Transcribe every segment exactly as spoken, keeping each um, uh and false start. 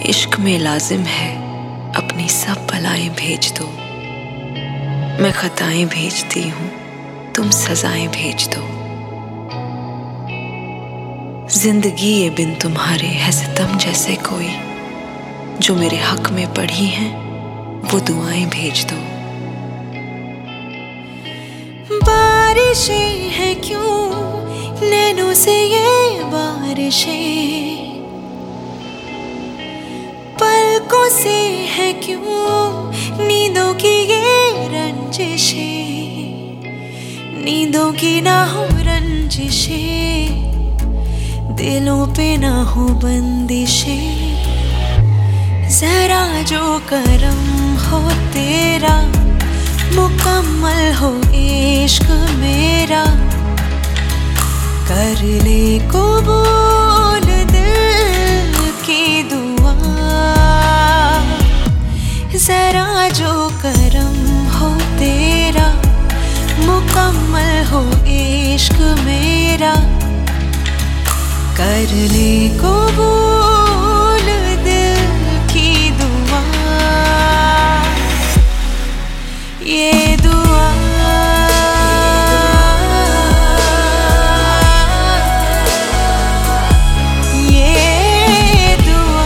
इश्क में लाजिम है अपनी सब बलाएं भेज दो। मैं खताएं भेजती हूँ, तुम सजाएं भेज दो। जिंदगी ये बिन तुम्हारे है सितम जैसे कोई, जो मेरे हक में पढ़ी हैं वो दुआएं भेज दो। बारिशें हैं क्यों नैनों से ये बारिशें, पलकों से है क्यों नींदों की ये रंजिशें, नींदों की ना हो रंजिशें, दिलों पे ना हो बंदिशें। जरा जो करम हो तेरा, मुकम्मल हो इश्क मेरा, कर ले कबूल दिल की दुआ। जरा जो करम हो तेरा, मुकम्मल हो इश्क मेरा, कर ले कबूल दिल की दुआ। ये दुआ ये दुआ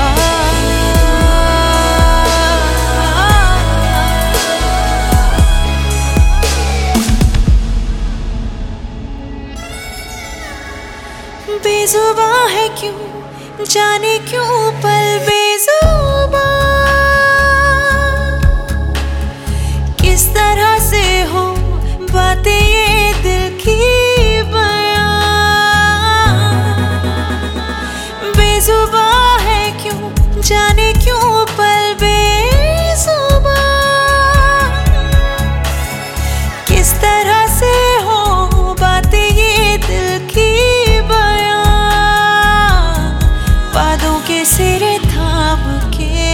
बेजुबां है क्यों जाने क्यों पल बेजुबां, किस तरह से हो बातें ये दिल की बयां। बेजुबां है क्यों जाने क्यों पल बेजुबां, किस तरह से हो बातें ये दिल की बयां। बादों के सिरे थाम के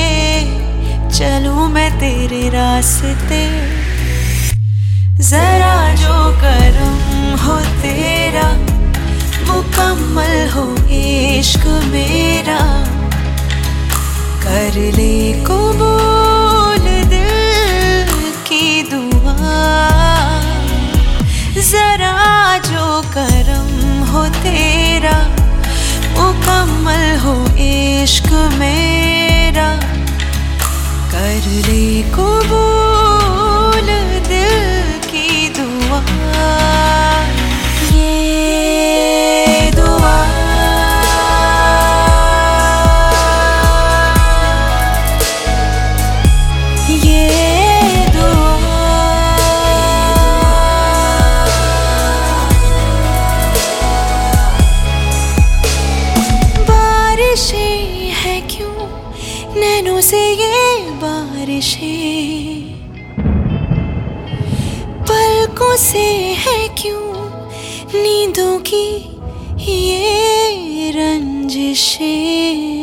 चलूं मैं तेरे रास्ते, जरा जो करम हो तेरा, मुकम्मल हो इश्क मेरा, कर ले कबूल दिल की दुआ। जरा जो करम हो तेरा, मुकम्मल हो इश्क मेरा, कर ले कबूल दिल की दुआ। ये दुआ ये दुआ बारिशें है क्यों नैनों से ये बारिशें, पलकों से है क्यों नींदों की ये रंजिशें।